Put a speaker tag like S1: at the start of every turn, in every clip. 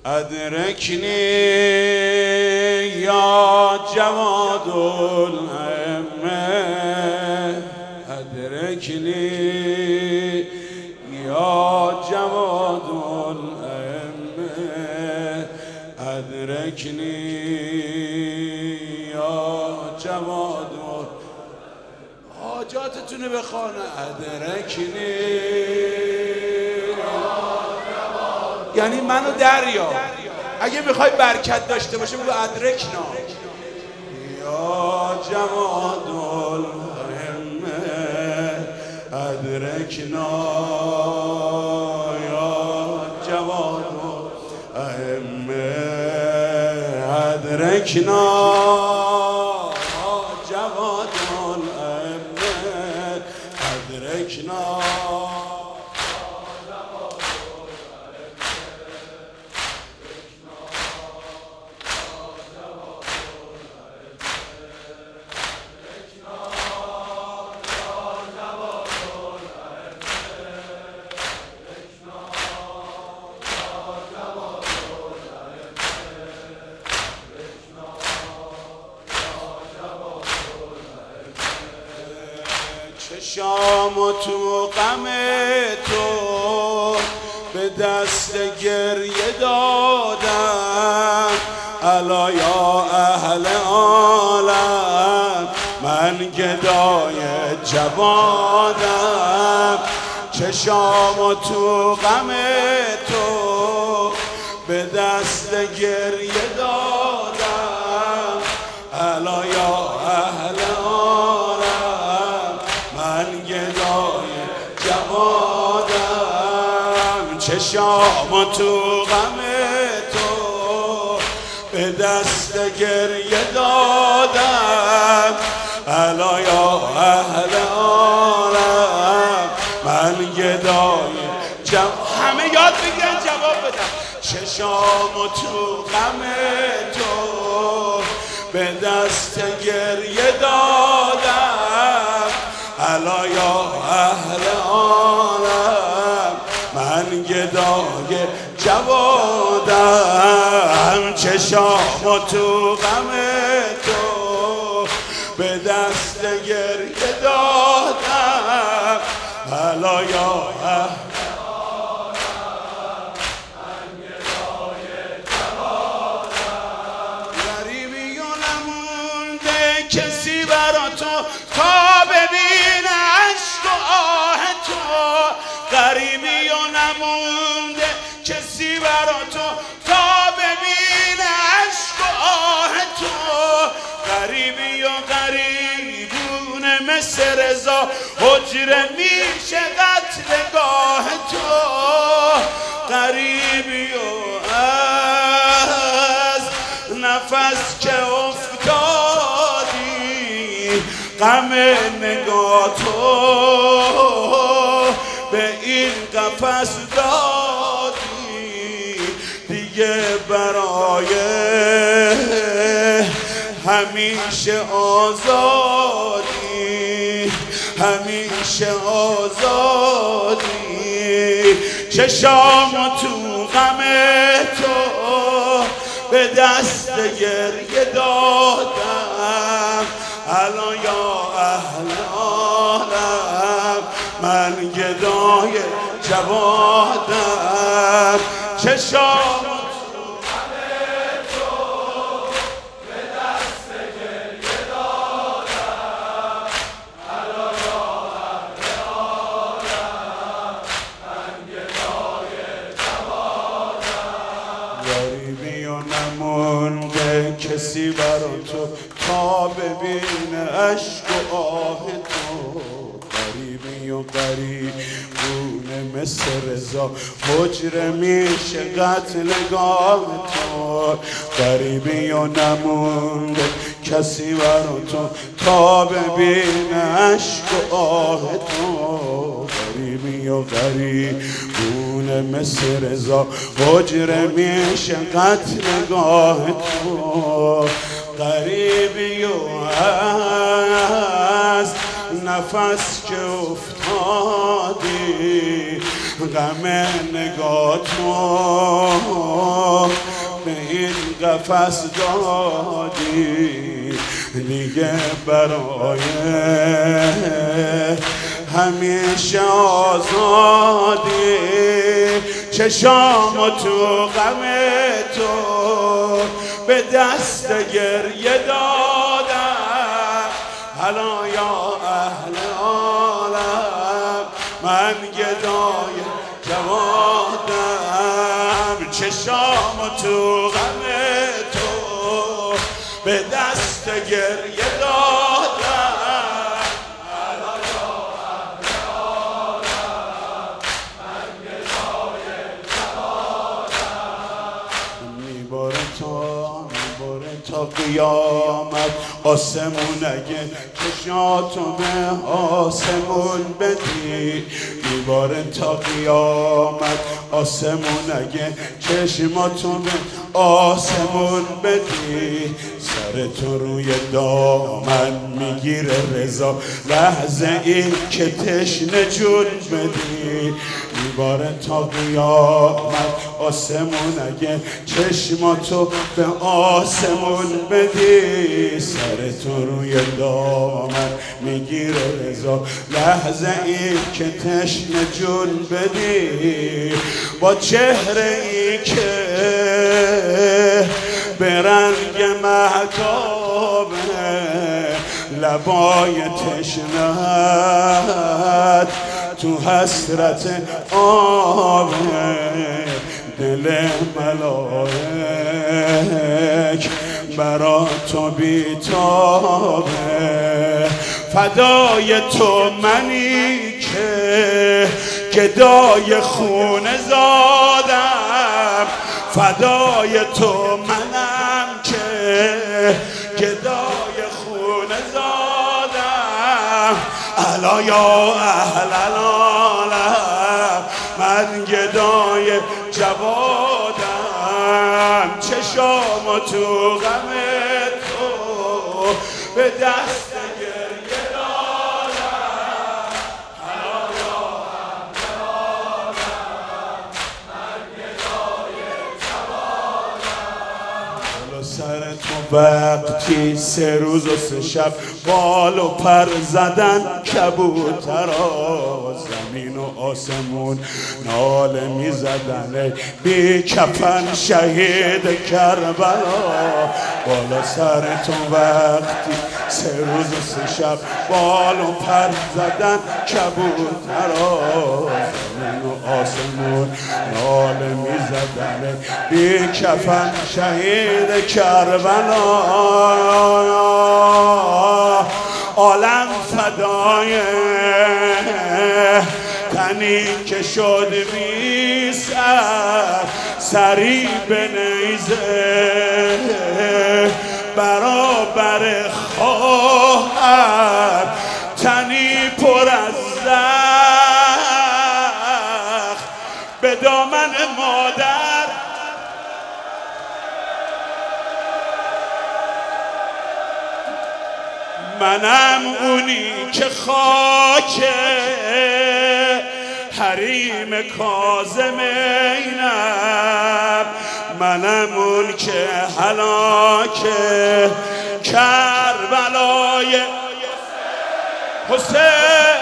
S1: أدركني يا جواد الأمة أدركني يا جواد الأمة أدركني يا جواد حاجاتتون بخوانه أدركني یعنی منو دریا اگه میخوای برکت داشته باشه بگو ادرکنا یا جواد الهمه ادرکنا یا جواد الهمه ادرکنا جواد الهمه ادرکنا چشام تو غم تو به دست گریه دادم الا یا اهل عالم من گدای جوادم چشام تو غم تو به دست گریه دادم الا یا اهل چشام تو غم تو به دست گریه دادم الا یا اهل عالم من گدای همه یاد بگیرن جواب بدم چشام تو غم تو به دست گریه دادم الا یا اهل عالم من گدای جوادم چشام تو غم تو به دست گریه دادم الا یا اهل عالم من گدای جوادم غریبی و نمونده کسی برا تو تا ببینه عشق و آه تو غریبی و نمونده کسی برا تو تا ببینه عشق و آه تو غریبی و غریبون مثل رضا حجره میشه قتلگاه تو غریبی و از نفس که افتادی غم نگاه تو به این قفس دادی دیگه برای همیشه آزادی همیشه آزادی چشام تو غم تو به دست گریه دادم الان یا اهل عالم من گدای جوادم چشام تو غم تو به دست گریه دادم الا یا اهل عالم من گدای جوادم غریبی و نمونده کسی برا تو تا ببینه عشق و آه تو غریبی و غریبونه مثل رضا حجره میشه قتلگاه تو غریبی و نمونده کسی برا تو تا ببینه عشق و آه تو غریبی و غریبونه مثل رضا حجره میشه قتلگاه تو غریبی و از نفس که افتادی غم نگاه تو قفس دادی دیگه برای همیشه آزادی چشامو تو غم تو به دست گریه دادم حالا یا اهل عالم من گدای جوادم چشامو تو غم تو به دست گریه دادم حالا یا اهل عالم من گدای جوادم میباره تا قیامت آسمون اگه چشاتو به آسمون بدی میباره تا قیامت آسمون اگه چشماتو به آسمون بدی سرتو روی دامن میگیره رضا لحظه ای که تشنه جون بدی میباره تا قیامت آسمون اگه چشماتو به آسمون بدی سرتو روی دامن میگیره رضا لحظه ای که تشنه جون بدی با چهره ای که به رنگ مهتابه لبای تشنه‌ات تو حسرت آبه دل ملائک برا تو بیتابه فدای تو منی که گدای خونه زادم فدای تو منم که گدای خونه زادم الا یا اهل العالم من گدای جوادم چشامو تو غم تو به دست گریه دادم الا یا اهل العالم من گدای جوادم سر تو وقتی 3 روز و 3 شب بال و پر زدن کبوترا زمین و آسمون ناله می زدن بی کفن شهید کربلا بالا سر تو وقتی 3 روز و 3 شب بال و پر زدن کبوترا زمین و آسمون ناله می زدن بی کفن شهید کربلا عالم فدای تنی که شد بی سر سری به نیزه برابر خواهر تنی پر از زخم به دامن مادر منم اونی که خاک حریم کاظم اینم منم اون که هلاک کربلای حسین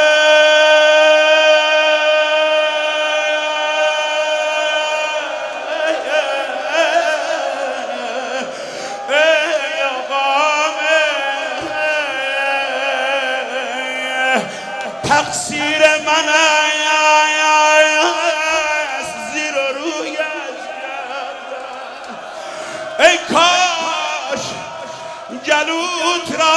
S1: تقصیر من است زیر و رویش کردم ای کاش گلوت را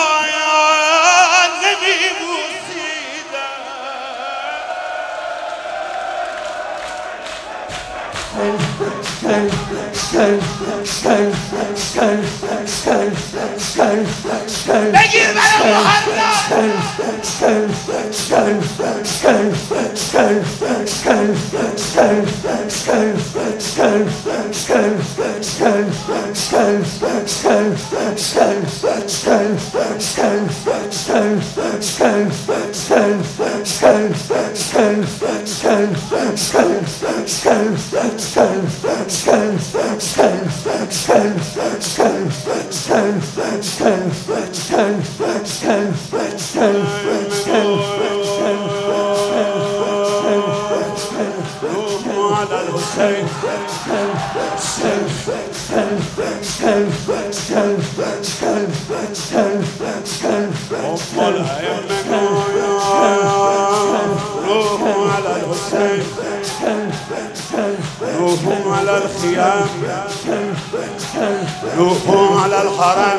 S1: نمیبوسیدم بگیر برای محمد على الحسين روحوا على الحسين روحوا على الخيام روحوا على الحرم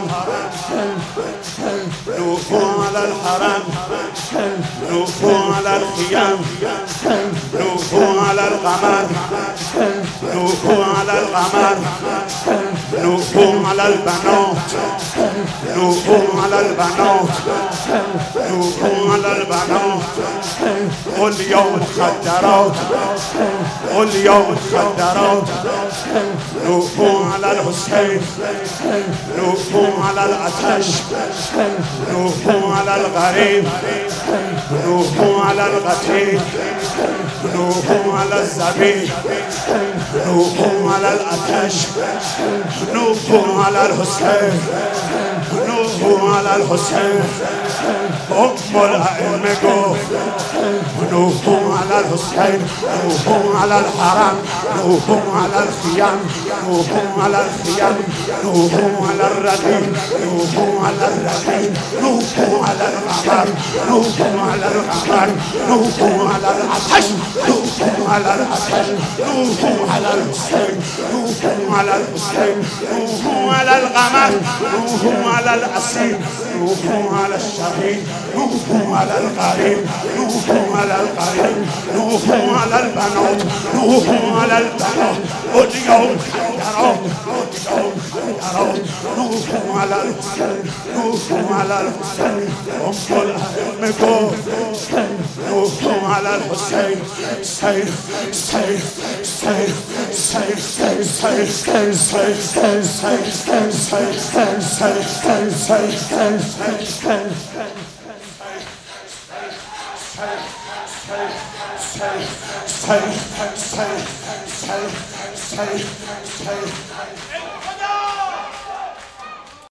S1: روحوا على الحرم روحوا على الخيام روحوا على القمر روحوا على القمر روحوا على البنات روحوا على البنات روحوا على البنات واليوم مخدرات واليوم مخدرات روحوا على الحسين روحوا على العطش روحوا على الغريب روحوا على القتيل روحوا على الزبيب روحوا على العطش روحوا على الحسين روحوا على الحسين أم الأئمة قف روحوا على الحسين روحوا على الحرم روحوا على الخيام روحوا على الخيام روحوا على الرديء روحوا على الرديء روحوا على القمر روحوا على القمر روحوا على العطش روحوا على العطش روحوا على الحسين روحوا على الحسين روحوا على القمر روحوا على الأسير روحوا على الشهيد روحوا على الغريب روحوا على الغريب روحوا على البنات روحوا على البنات واليوم خيرات روحوا على الحسين روحوا على الحسين أم الأئمة روحوا على الحسين سير سير سير سير سير سير سير سير سير سير سير سير سير سير